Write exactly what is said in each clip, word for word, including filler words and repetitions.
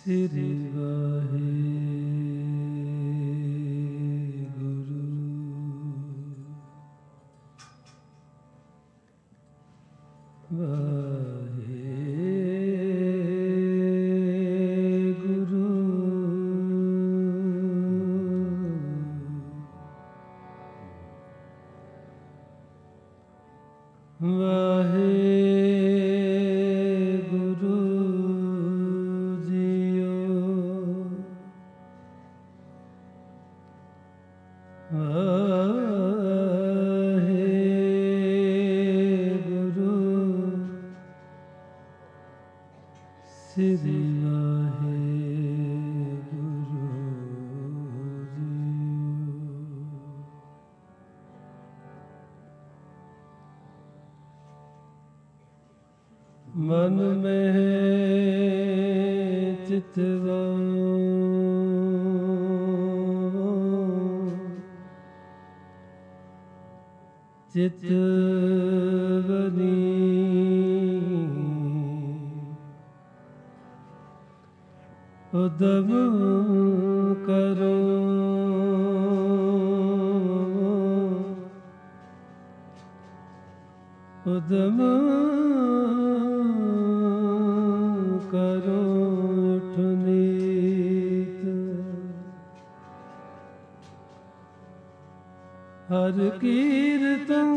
श्री वाहे गुरु वाहे गुरु वाहे श्री वाहे गुरु मन में चितवा चितवनी उद्यम करो उद्यम करो ठुनीत हर कीर्तन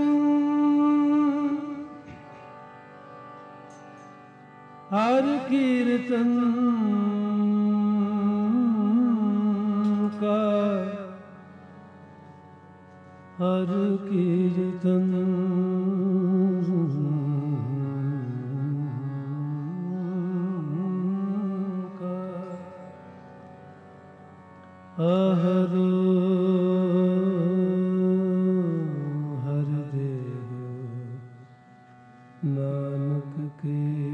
हर कीर्तन का हर कीर्तन का अहरो हर देहो नानक के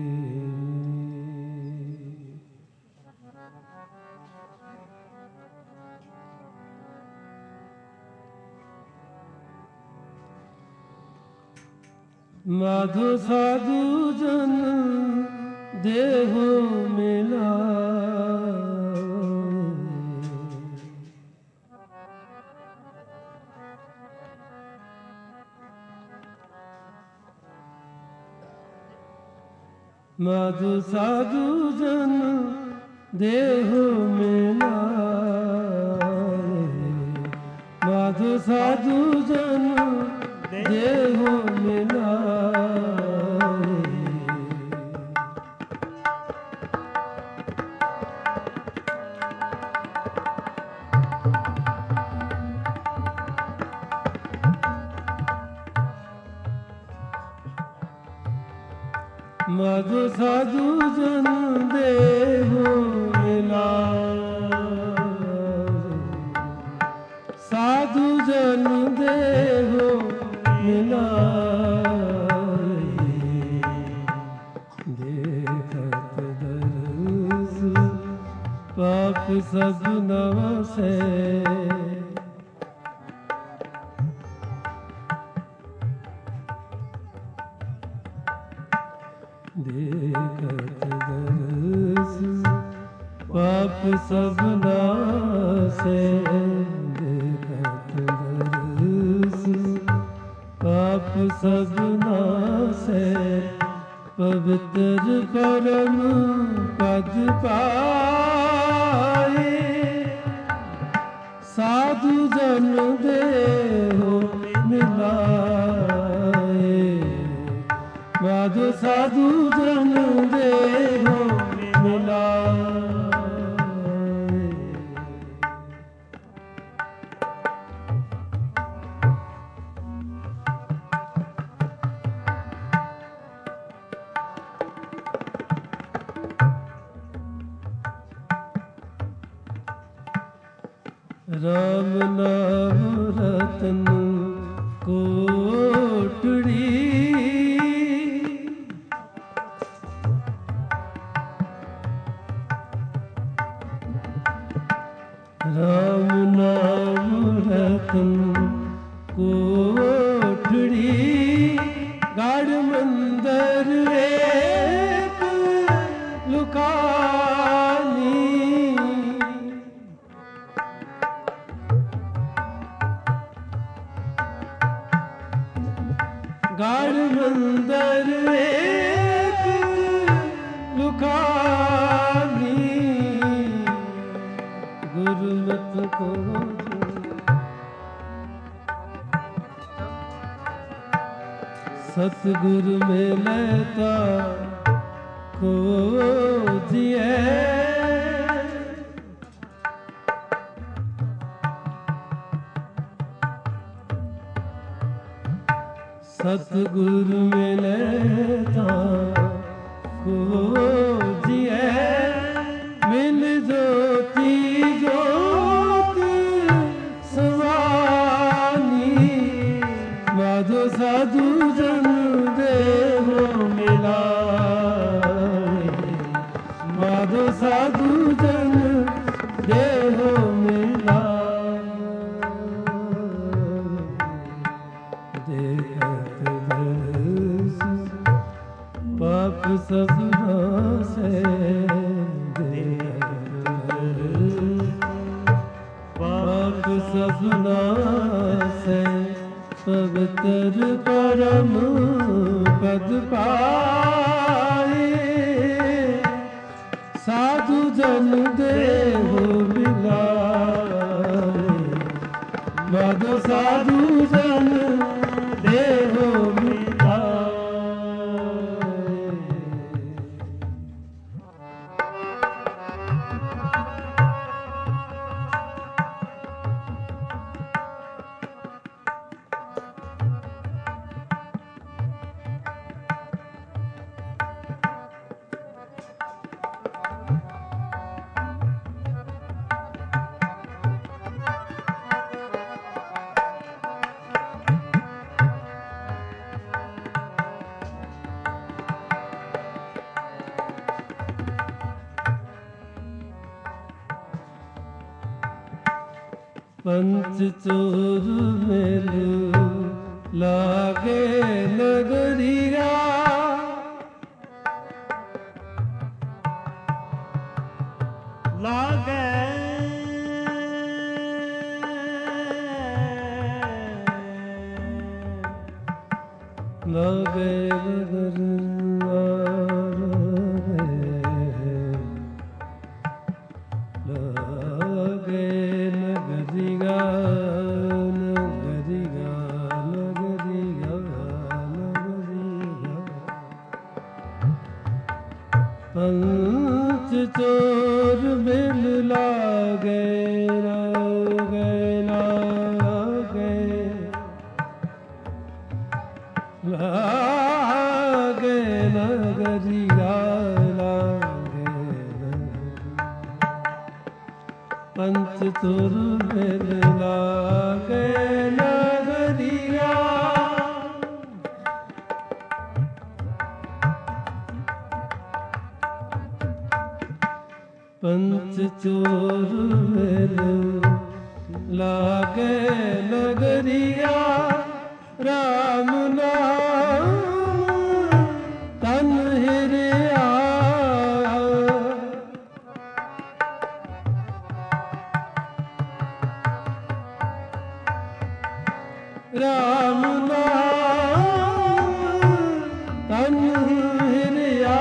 माधो साधु जन देहो मिला माधो साधु जन देहो मिला माधो साधु जन देहो मिला माधो साधु जन देहो मिला साधु जन देहो मिला देखत दरस पाप सब नव से देखत दरस पाप सब नासे देखत दरस पाप सब नासे पवित्र परम पद पाए साधु जन देहो मिलाए माधो साधु जन देहो मिलाए राम नाम रतन कोटड़ी राम नाम रतन कोटड़ी गाढ़ मंदिर एक लुकानी सतगुरु मिलता खोजिए सतगुरु मिलता खोजिए मिल ज्योति ज्योत स्वानी माधो साधु जन देहो मिला माधो साधु जन देहो मिला देखत दर्श पाप सब नासे पाप सब नासे पवित्र परम पद पाए साधु जन देहो मिलाए माधो साधु जन देहो मिलाए। पंच चोर मेल लागे नगरिया लागे लागे नगरिया लागे नगरिया नगरिया नगरिया नगरिया पंच चोर मिल लागे लागे लागे लागे नगरिया लागे पंच चोर मिल लागे नगरिया पंच चोर मिल लागे नगरिया राम नाम तन हिरिया राम नाम तन हिरिया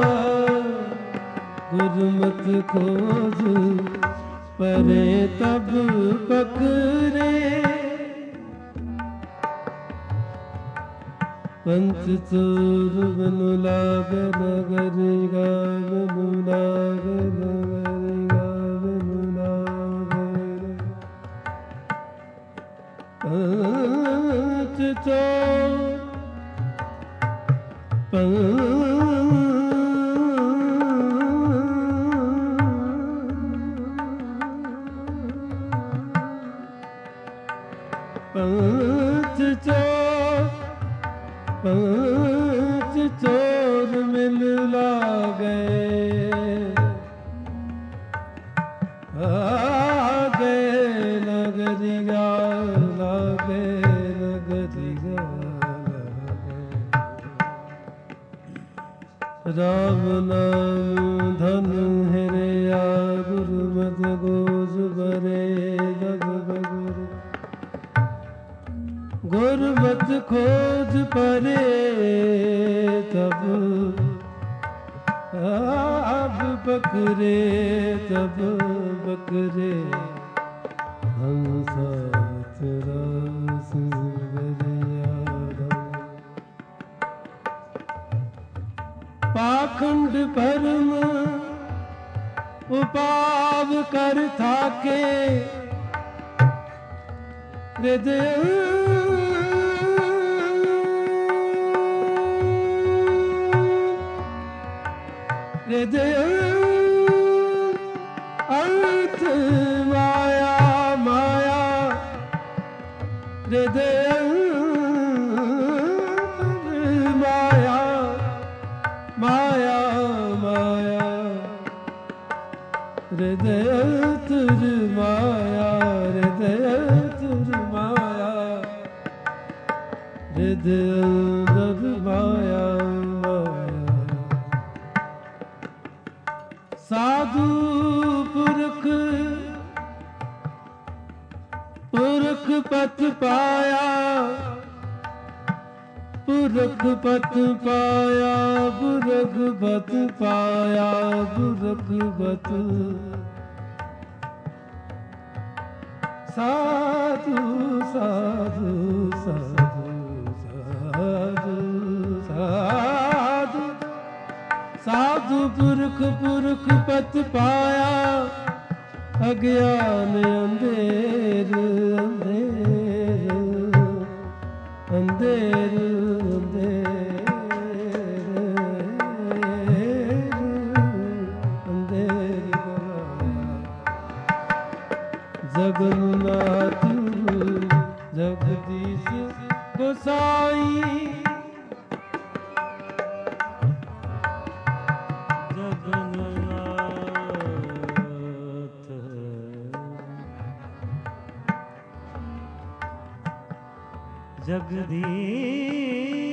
गुरमत खोज परे तब पकरे पंच चोर बनु लाग नगरिया बनु लाग नगरिया बनु लाग पंच चोर पंच चोर पंच चोर मिल लागे आगे नगरिया लागे नगरिया राम नाम धन हिरिया गुरुमत गोज बरे जग बगुर गुरमत खोज परे तब अब बकरे तब बकरे हम साथ रास गरिया ਪਾਖੰਡ ਭਰਮ ਉਪਾਵ ਕਰ ਥਾਕੇ ਹਿਰਦੈ ਹਿਰਦੈ ਅਰਥ ਮਾਇਆ ਮਾਇਆ ਹਿਰਦੈ ਮਾਇਆ ਮਾਇਆ ਮਾਇਆ ਹਿਰਦੈ ਤੁਰ ਮਾਇਆ ਹਿਰਦੈ ਤੁਰ ਮਾਇਆ ਹਿਰਦੈ ਤੁਰ ਮਾਇਆ ਸਾਧੂ ਪੁਰਖ ਪੁਰਖ ਪਤ ਪਾਇਆ ਪੁਰਖ ਪਤ ਪਾਇਆ ਪੁਰਖ ਪਤ ਪਾਇਆ ਪੁਰਖ ਪਤ ਸਾਧੂ ਸਾਧੂ ਸਾਧੂ ਸਾਧੂ ਸਾਧੂ ਸਾਧੂ ਪੁਰਖ ਪੁਰਖ ਪਤ ਪਾਇਆ ਅਗਿਆਨ ਅੰਧੇਰ ਅੰਧੇਰ ਅੰਧੇਰ ਅੰਧੇਰ ਜਗਨਨਾਥ ਜਗਦੀਸ਼ ਗੋਸਾਈ ਜਗਦੀਸ਼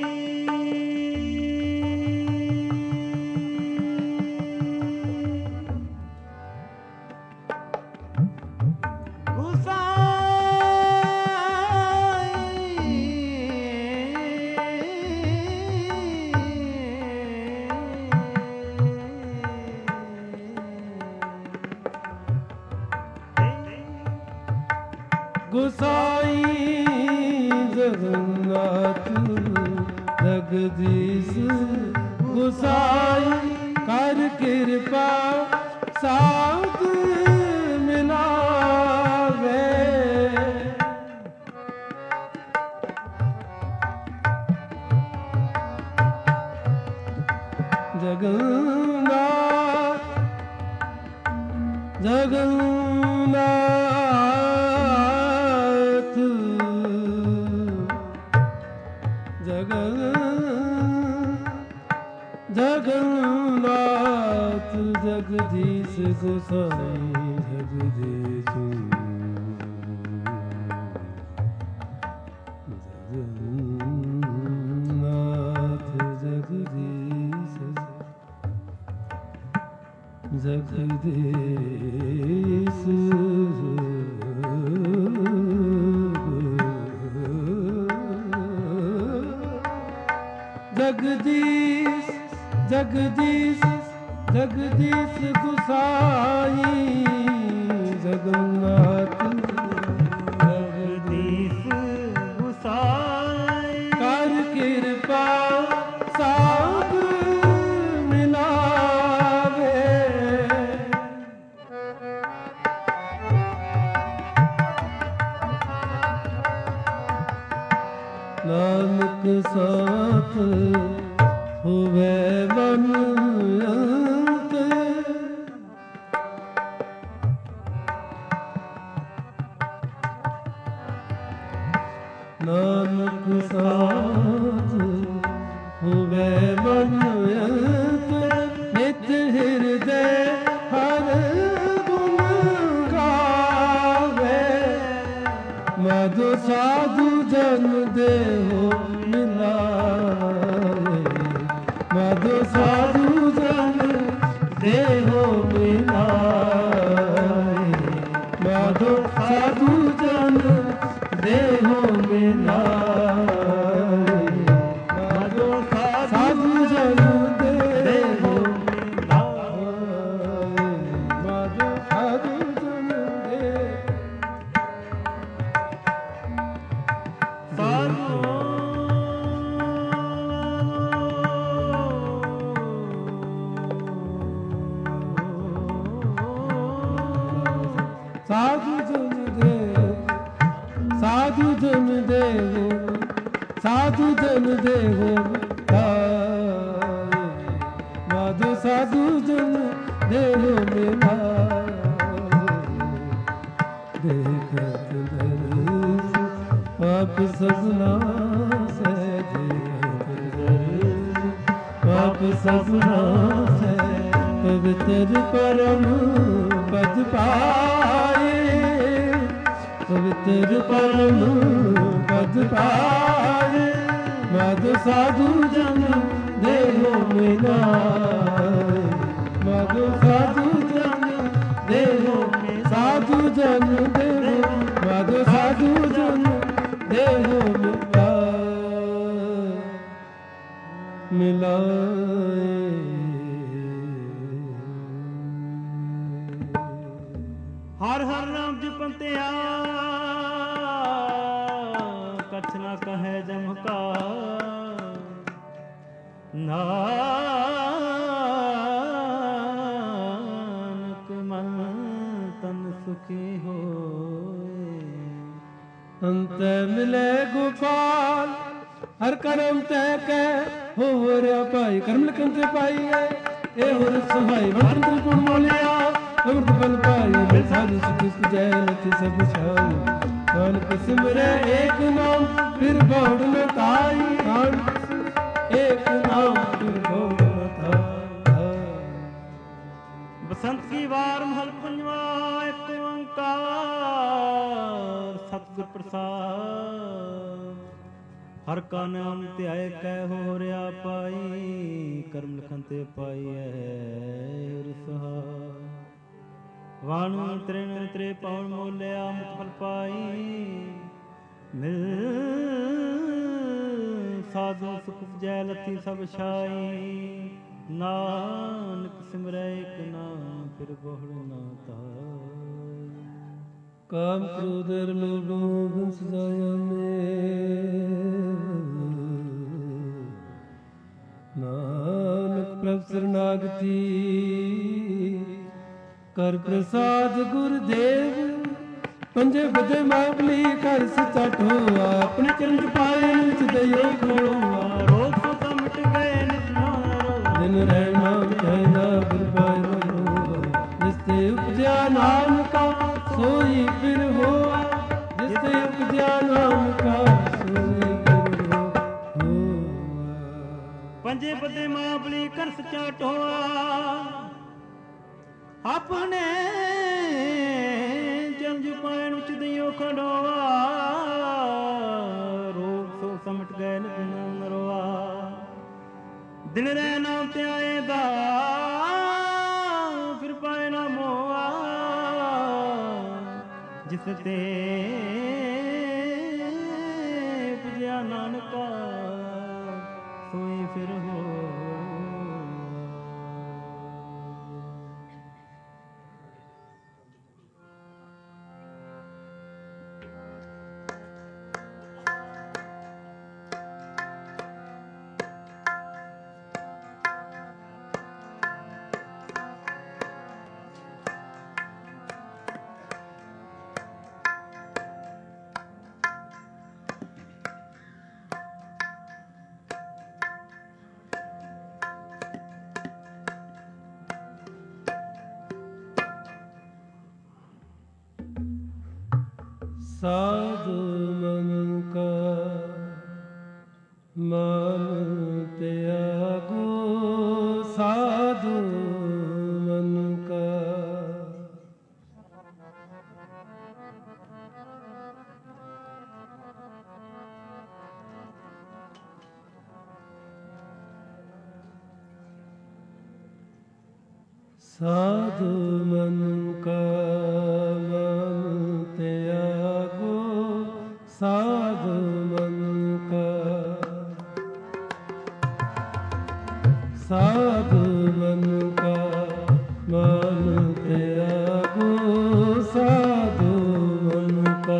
ਗੁਸਾਈ ਜਗਨਨਾਥ ਜਗਦੀਸ਼ ਗੁਸਾਈ ਕਰ ਕਿਰਪਾ ਸਾਧ ਮਿਲਾਵੇ ਜਗਨਨਾਥ ਜਗਨਨਾਥ ਜਗਨ ਜਗਨਨਾਥ ਜਗਦੀਸ਼ ਗੋਸਾਈ ਜਗਦੀਸ਼ ਜਗਨਨਾਥ ਜਗਦੀਸ਼ ਜਗਦੀਸ਼ ਜਗਦੀਸ਼ ਜਗਦੀਸ਼ ਜਗਦੀਸ਼ ਗੁਸਾਈ ਜਗਨਨਾਥ ਜਗਦੀਸ਼ ਗੁਸਾਈ ਕਰ ਕਿਰਪਾ ਸਾਧ ਮਿਲਾਵੇ ਨਾਨਕ ਸਾਥ ਹੋਵੇ ਮਨ ਅੰਤ ਨਾਨਕ ਸਾਥ ਹੋਵੇ ਮਨ ਅੰਤ ਨਿਤ ਹਿਰਦੈ ਹਰ ਗੁਣ ਗਾਵੇ ਮਧੁ ਸਾਧੂ ਜਨ ਦੇਹੋ ਮਿਲਾਏ ਮਧੁ ਸਾਧੂ ਜਨ ਦੇਹੋ ਮਿਲਾਏ ਮਧੁ ਸਾਧੂ ਜਨ ਦੇਹੋ ਮਿਲਾਏ ਸਾਧੂ ਜਨ ਦੇਵੋ ਸਾਧੂ ਜਨ ਦੇਵੋ ਸਾਧੂ ਜਨ ਦੇਵੋ ਮਾਧੋ ਸਾਧੂ ਜਨ ਦੇਵੋ ਮਿਲਾਏ ਦੇਖਤ ਦਰਸ ਪਾਪ ਸਭਨਾ ਸਹਿਜ ਪਾਪ ਸਭਨਾ ਸਹਿਜ ਪਵਿੱਤਰ ਪਰਮ ਪਦ ਪਾਏ ਪਵਿੱਤਰ ਪਰਮ ਪਦ ਪਾਏ ਮਾਧੋ ਸਾਧੂ ਜਨ ਦੇਵੋ ਮਿਲਾਏ ਮਾਧੋ ਸਾਧੂ ਜਨ ਦੇਵੋ ਸਾਧੂ ਜਨ ਦੇਵੋ ਮਾਧੋ ਸਾਧੂ ਜਨ ਦੇਵੋ ਮਿਲਾਏ ਮਿਲਾਏ ਹਰ ਹਰ ਨਾਮ ਜਪੰਤਿਆ ਕਛ ਨਾ ਕਹੈ ਜਮਕਾ ਨਾਨਕ ਮਨ ਤਨ ਸੁਖੀ ਹੋਏ ਅੰਤੈ ਮਿਲੇ ਗੋਪਾਲ ਹਰ ਕਰਮ ਤੈ ਕੈ ਹੋਵਰਿਆ ਭਾਈ ਕਰਮ ਲਿਖਨ ਤੇ ਪਾਈਐ ਇਹ ਹੋਰ ਸਹਾਈ ਵੰਤਨ ਤ੍ਰਿਪੁਰ ਮੋਲਿਆ ਅਮਰਤ ਬਲ ਪਾਈ ਮਿਲ ਸਾਧੂ ਸੁਖ ਜੈ ਲਖਿ ਸਭ ਛਾਈ ਨਾਨਕ ਸਿਮਰੈ ਏਕ ਨਾਮ ਫਿਰ ਬੌੜ ਨ ਤਾਈ ਨਾਨਕ ਏਕ ਨਾਮ ਫਿਰ ਬੌੜ ਨ ਤਾਈ ਬਸੰਤ ਕੀ ਵਾਰ ਮਹਲ ਪੰਜਵਾ ਇੱਕ ਓੰਕਾਰ ਸਤਿਗੁਰ ਪ੍ਰਸਾਦ ਹਰ ਕਾ ਨਾਮ ਧਿਆਏ ਕੈ ਹੋ ਰਿਆ ਪਾਈ ਕਰਮ ਲਿਖਨ ਤੇ ਪਾਈਐ ਰਸਹਾ ਵਾਣੂ ਤ੍ਰਿਣ ਤ੍ਰੇ ਪਉਣ ਮੋਲਿਆ ਮੁਖ ਫਲ ਪਾਈ ਮਿਲ ਸਾਧੂ ਸੁਖ ਜੈ ਲਤੀ ਸਭ ਛਾਈ ਨਾਨਕ ਸਿਮਰੈ ਇਕ ਨਾਮ ਫਿਰ ਬਹੁੜ ਨਾ ਤਾਈ ਕਾਮ ਕ੍ਰੋਧ ਲੋਭ ਮੋਹ ਸਜਾਇਆ ਮੇ ਨਾਨਕ ਪ੍ਰਭ ਸਰਨਾਗਤੀ ਕਰ ਪ੍ਰਸਾਦ ਗੁਰਦੇਵ ਪੰਜੇ ਬਦੇ ਮਾਵਲੀ ਕਰ ਸਚਾ ਢੋਆ ਆਪਣੇ ਚਰਨ ਚ ਪਾਏ ਵਿੱਚ ਦਇਓ ਖੋਆ ਰੋਗ ਸੋ ਮਿਟ ਗਏ ਨਿਸਨਾਰੋ ਦਿਨ ਰਹਿ ਨਾਮ ਕਹਿਣਾ ਗੁਰ ਪਾਏ ਮਨੋ ਜਿਸ ਤੇ ਉਪਜਿਆ ਨਾਮ ਕਾ ਸੋਈ ਫਿਰ ਹੋਆ ਜਿਸ ਤੇ ਉਪਜਿਆ ਨਾਮ ਕਾ ਸੋਈ ਫਿਰ ਹੋਆ ਪੰਜੇ ਬਦੇ ਮਾਵਲੀ ਕਰ ਸਚਾ ਢੋਆ ਆਪਣੇ ਜਨ ਜੁਪਾਇਣ ਵਿੱਚ ਦਿਓ ਖੜੋਆ ਰੋਗ ਸੋ ਸਮਟ ਗਏ ਨਿਤਨ ਨਰਵਾ ਦਿਨ ਰਹਿ ਨਾਮ ਤੇ ਆਏ ਦਾ ਫਿਰ ਪਾਏ ਨਾ ਮੋਆ ਜਿਸ ਤੇ ਪੁਜਿਆ ਨਾਨਕਾ ਸੋਈ ਫਿਰ ਹੋ ਸਾਧੂ ਮਨ ਕਾ ਮਨ ਤਿਆਗੋ ਸਾਧੂ ਮਨ ਕਾ ਸਾਧੂ ਮਨ ਕਾ ਮਨ ਤਿਆਗੋ ਸਾਧੂ ਮਨ ਕਾ ਸਾਧੂ ਮਨ ਕਾ ਮਨ ਤਿਆਗੋ ਸਾਧੂ ਮਨ ਕਾ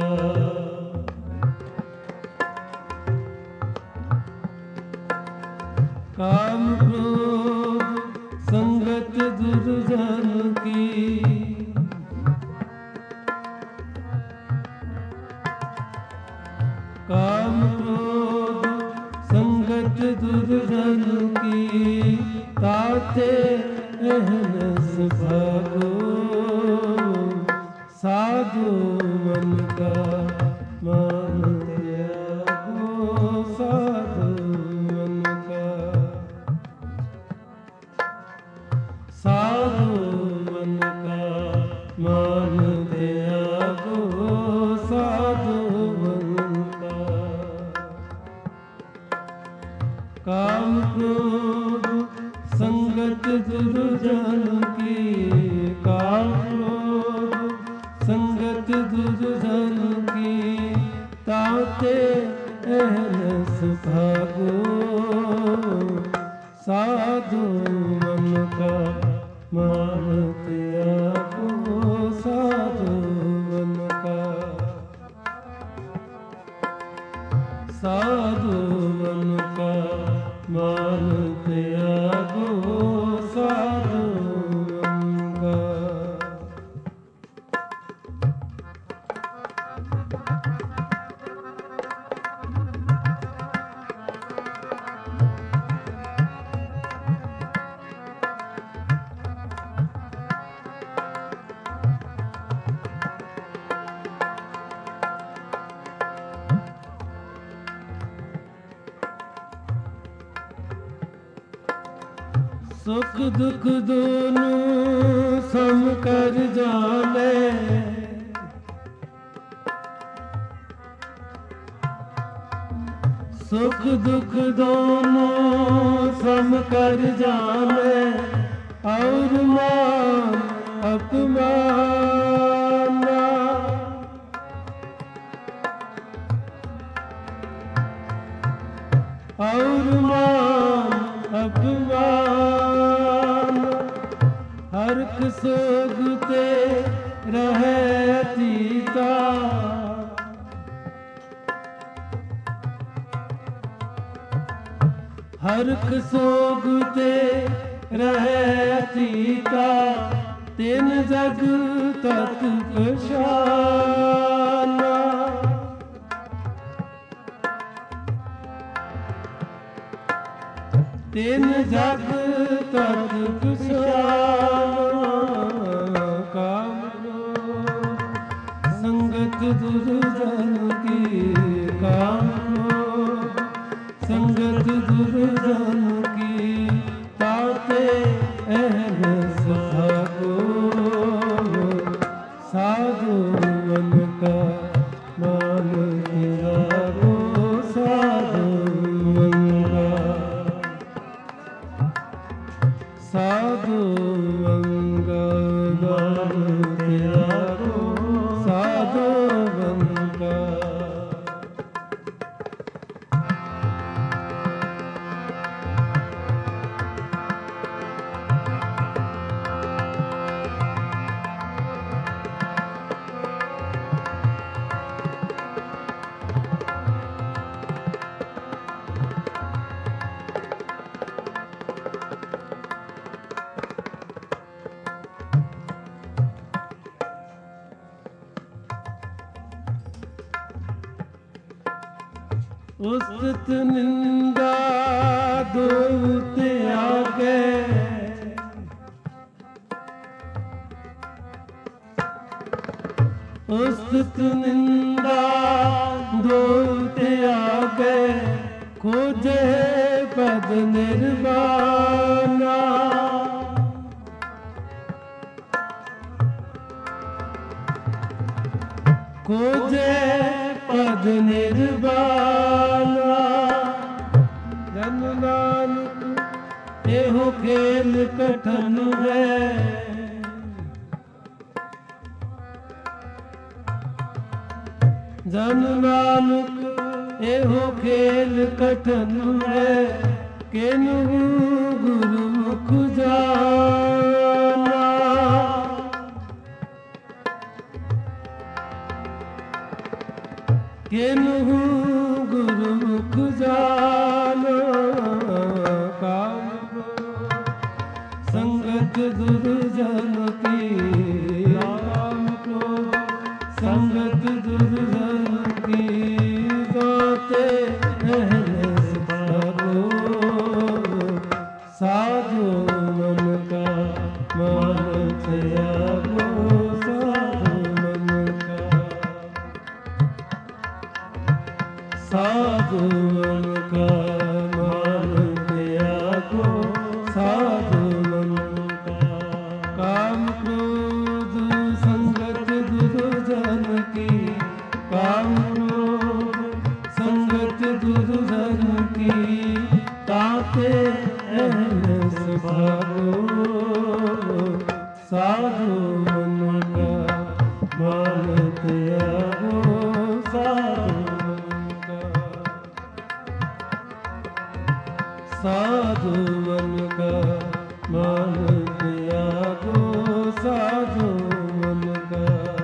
ਕਾਮ ਕ੍ਰੋਧ ਸੰਗਤ ਦੁਰਜਨ ਕੀ साधु मन का मान त्यागो, साधु मन का साधु मन का मान त्यागो, साधु मन का काम क्रोध संगत दुर्जन की, काम क्रोध संगत दुर्जन की, ताते अहनस भागो, साधु मन का मान त्यागो, साधु मन का साधु मन का मान त्यागो, साधु मन का सुख दुख दोनों सम कर जाने, सुख दुख दोनों सम कर जाने, और मान अपमान और मान अपमान, हर्क सोगते रहे अतीता, हर्क सोगते रहे अतीता, तिन जग तत पशाना, तिन जग तत पशाना, काम क्रोध संगत दुर्जन की, काम क्रोध संगत दुर्जन की, ताते अहनस भागो, साधु मन का मान त्यागो, साधु मन का साधु मन का मान त्यागो, साधु मन का उस्तत निंदा दूत आगे, उस्तत निंदा दूत आगे, खोजे पद निर्वाणा, खोजे पद निर्वाणा, जन नानक एहो खेल कठन है, जन नानक एहो खेल कठन है, केनहु गुरुमुख जाना, केनहु गुरुमुख जाना, काम क्रोध संगत दुर्जन की, काम क्रोध संगत दुर्जन की, गाते अहनस भागो, साधु मन का मान त्यागो, साधु मन का मन का मान त्यागो साधु मन का साधु मन का मान त्यागो साधु मन का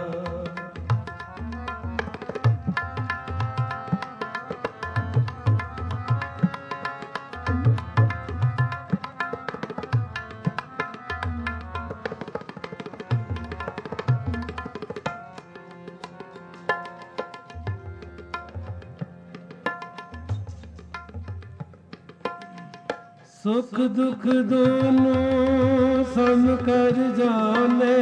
सुख दुख दोनों सम कर जाने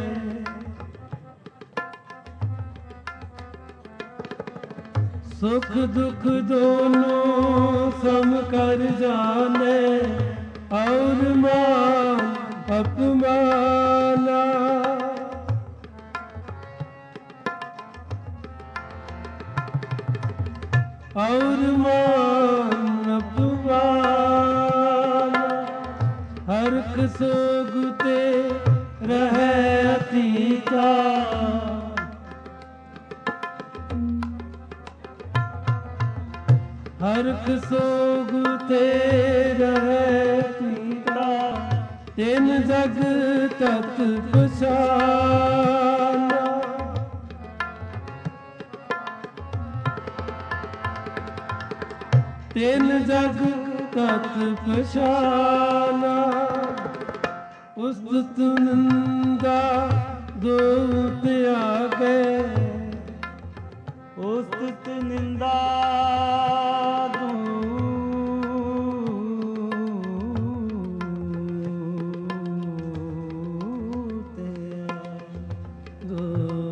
सुख दुख दोनों सम कर जाने और मान अपमाना और मान अपमाना हरख सोगते रहे अतीता हरख सोगते रहे अतीता तिन जग तत पछाना तिन जग तत पछाना उस्तुत निंदा दो त्यागे उस्तुत निंदा दो दो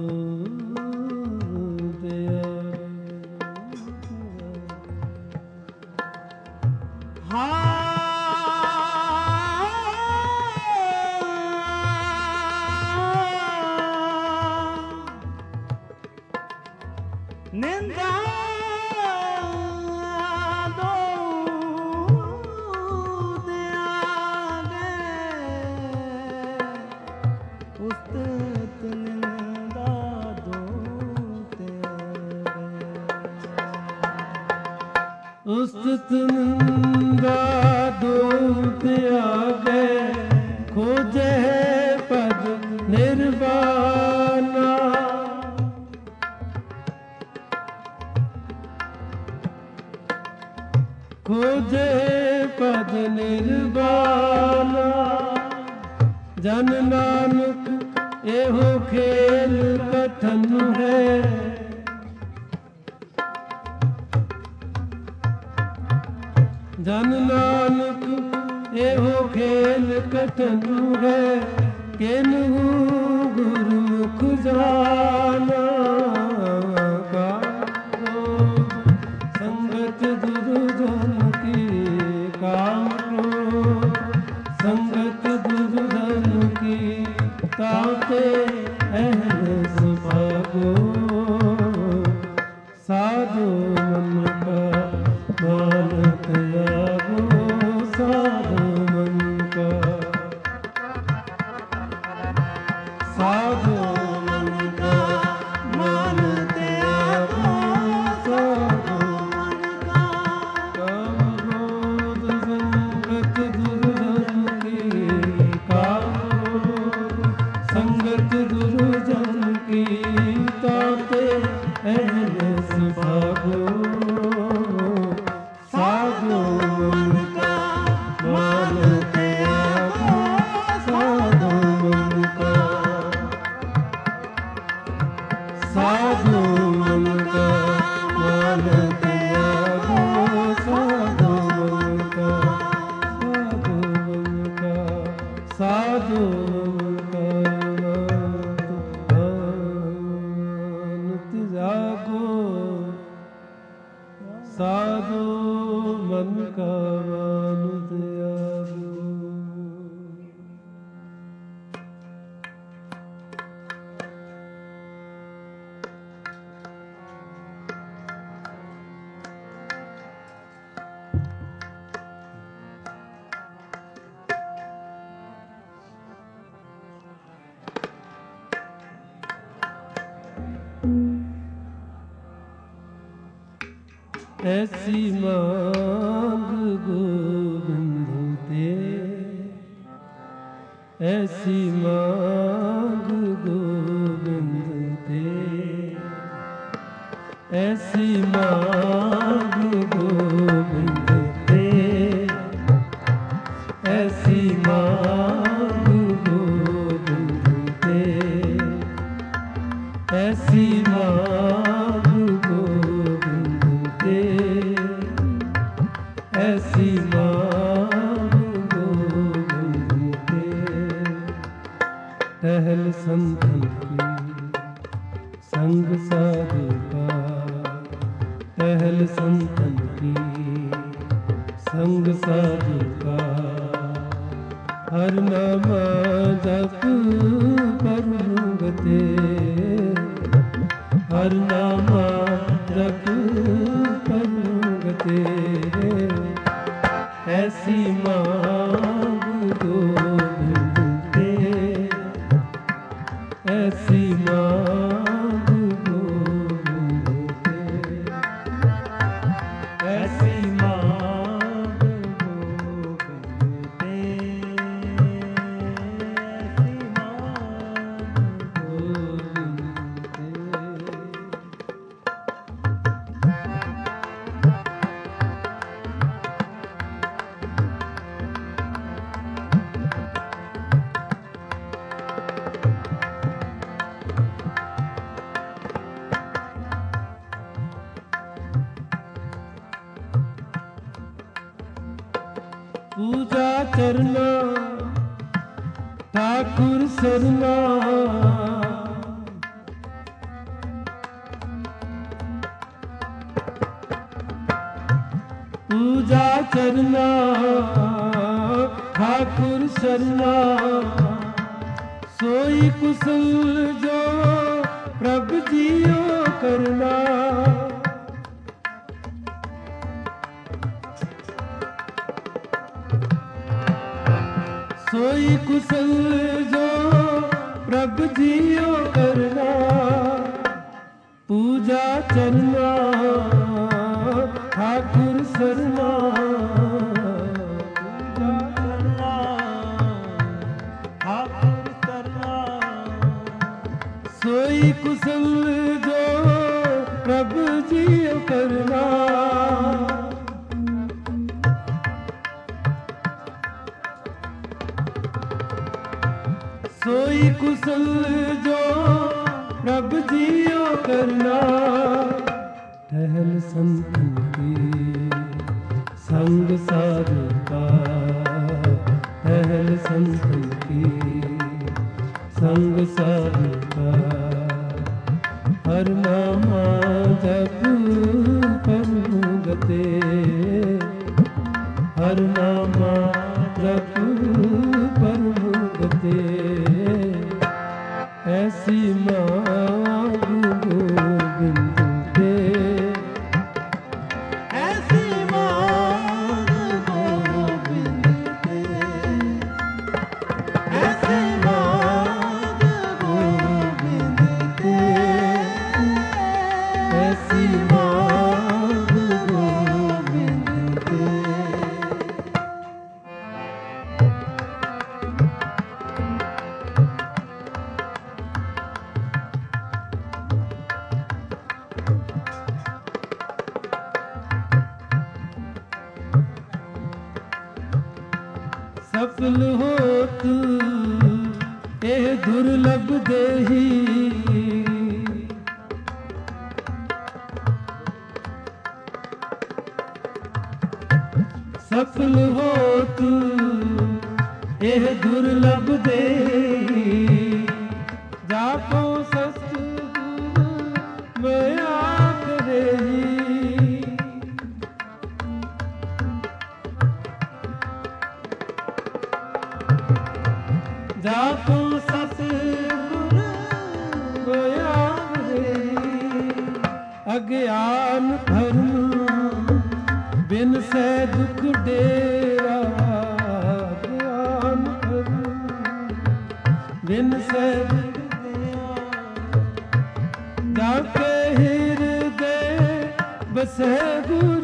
त्यागे हाँ निंदा दो त्यागे उस्तुत निंदा दो त्यागे उस्तुत निंदा दो त्यागे खोजे पद निर्वाणा खोजे पद निर्वाणा जन नानक एहो खेल कथन है जन नानक एहो खेल कथन है किन्हु गुरुमुख जाना का संगत दुर्जन की काम क्रोध संगत दुर्जन की ताते अहल सुभागो साधु मन का मान त्यागो साधु मन का साधु मन का मान त्यागो साधु मन का काम क्रोध संगत दुर्जन की काम क्रोध संगत दुर्जन की ताते अहल सुभागो साधु मन का मान त्यागो साधु मन का साधु मन का मान त्यागो साधु मन का साधु मन का साधु मन का मान त्यागो ऐसी मांग गोविंद ते, ऐसी मांग गोविंद ते, ऐसी मांग गोविंद ते, ऐसी मांग गोविंद ते, ऐसी मांग गोविंद ते, ऐसी मांग गोविंद ते। टहल संतन की संग साधु का, टहल संतन की संग साधु का, हर नामा जप परमुगते, हर नामा जप परमुगते। ऐसी मांग गोविंद ते, ऐसी मांग गोविंद ते, ऐसी मांग गोविंद ते, ऐसी मांग गोविंद ते। पूजा करना ठाकुर सरना, पूजा करना ठाकुर सरना, सोई कुशल जो प्रभु जियो करना। सोई कुशल जो प्रभु जियो करना, पूजा चरना ठाकुर सरना, पूजा चरना ठाकुर सरना, सोई कुशल जो प्रभु जियो करना। सोई कुशल जो प्रभु जियो करना, टहल संतन की संग साधु का, टहल संतन की संग साधु का, हर नामा जप परमुगते, हर नामा जप परमुगते। ऐसी मांग गोविंद ते, ऐसी मांग गोविंद ते, ऐसी मांग गोविंद ते, ऐसी मांग गोविंद ते। सफल होत ए दुर्लभ देही, सफल होत ए दुर्लभ देही, जाको सतगुरु मया करेही। जाको सतगुरु मया करेही, अज्ञान धर्म बिन से दुख डेरा, अज्ञान धर्म बिन से दुख डेरा, जाके हृदय बसे गुरु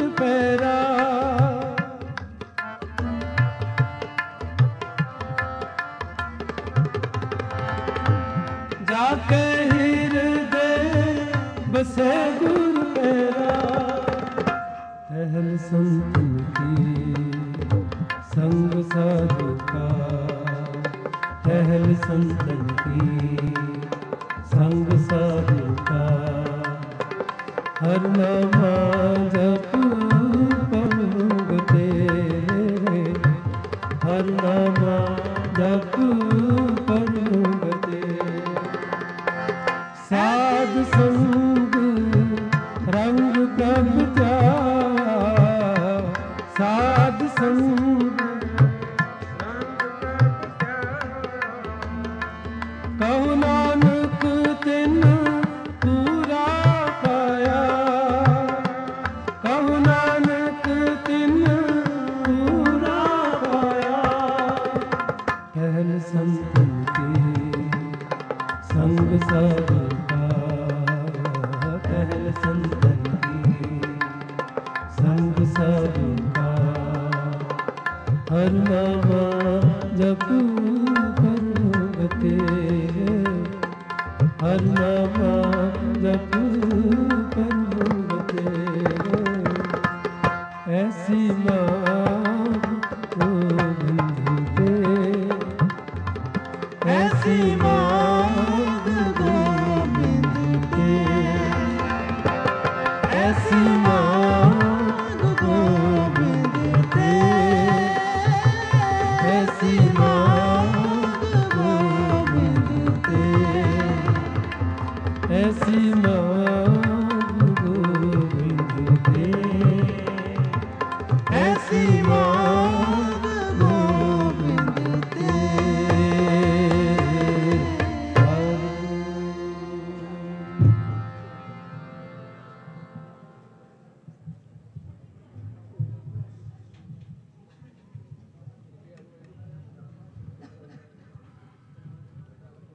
जाके हृदय बसे गुरु मेरा। टहल संतन की संग साधु का, टहल संतन की संग साधु का। हर नामा जप पढ़ तेरे, हर नामा जप पढ़ तेरे। साध संग रंग प्रभ जाया, साध संग कहु नानक तिन पूरा पाया, कहु नानक तिन पूरा पाया। टहल संतन की संग साधु का, टहल संतन की संग साधु का। हर नामा जप करो तेरे, हर नामा जप करो तेरे। ऐसी माँ गोविंद दे, ऐसी माँ गोविंद दे, ऐसी माँ गोविंद दे, ऐसी माँ गोविंद दे, ऐसी माँ गोविंद दे, ऐसी माँ